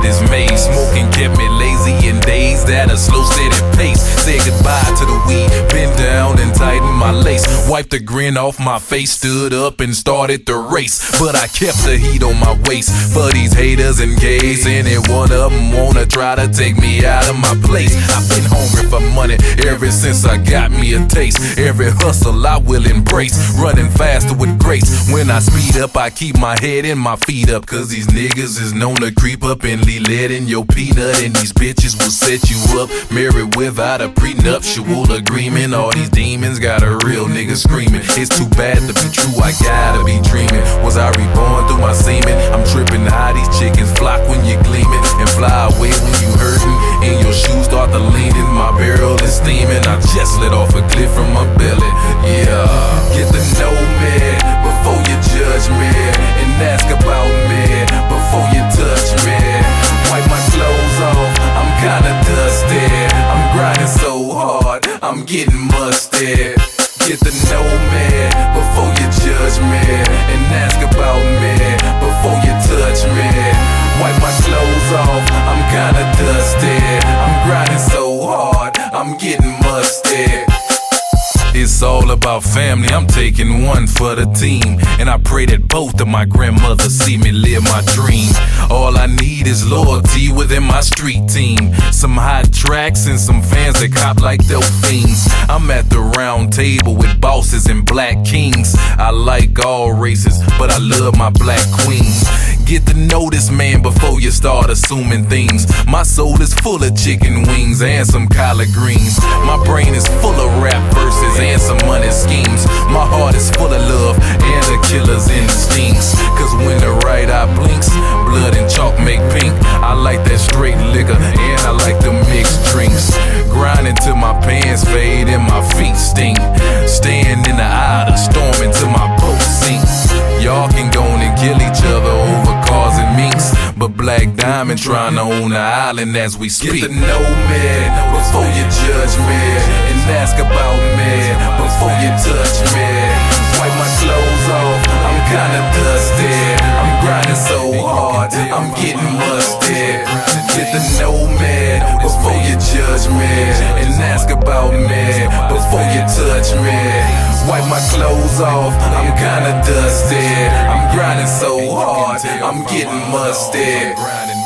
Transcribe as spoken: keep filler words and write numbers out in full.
this maze. Smoking kept me lazy in days that a slow, steady pace. Said goodbye to the weed, bent down and tightened my lace. Wiped the grin off my face, stood up and started the race. But I kept the heat on my waist for these haters and gays. Any one of them wanna try to take me out of my place. I've been hungry for money ever since I got me a taste. Every hustle I will embrace, running faster with grace. When I speed up, I keep my head and my feet up, cause these niggas is known to creep up and leave lead in your peanut. And these bitches will set you up, married without a prenuptial agreement. All these demons got a real nigga screaming. It's too bad to be true, I gotta be dreaming. Was I reborn through my semen? I'm tripping how these chickens flock when you're gleaming, and fly away when you hurting, and your shoes start to leaning. My barrel is steaming, I just let off a clip from my belly. Yeah, get to know me before you judge me, and ask about me before you touch me. Wipe my clothes off, I'm kinda dusty. I'm grinding so hard, I'm getting musty. Get to know me before you judge me, and ask about me before you touch me. Wipe my clothes off, I'm kinda dusty. I'm grinding so hard, I'm getting musty. It's all about family, I'm taking one for the team. And I pray that both of my grandmothers see me live my dream. All I need is loyalty within my street team. Some hot tracks and some fans that cop like dope fiends. I'm at the round table with bosses and black kings. I like all races, but I love my black queens. Get to know this man before you start assuming things. My soul is full of chicken wings and some collard greens. My brain is full of rap verses and some money schemes. My heart is full of love and a killer's instincts. Cause when the right eye blinks, blood and chalk make pink. I like that straight liquor and I like the mixed drinks. Grinding till my pants fade and my feet stink. Staying in the eye of the storm until my boat sinks. Y'all can go and kill each other over cars and minks, but Black Diamond trying to own the island as we speak. Get to know me before you judge me, and ask about me before you touch me. Wipe my clothes off, I'm kinda dusty. I'm grinding so hard, I'm getting musty. Get to know me before you judge me, and ask about me before you touch me. Wipe my clothes off, I'm kinda dusty. I'm grinding so hard, I'm getting musty.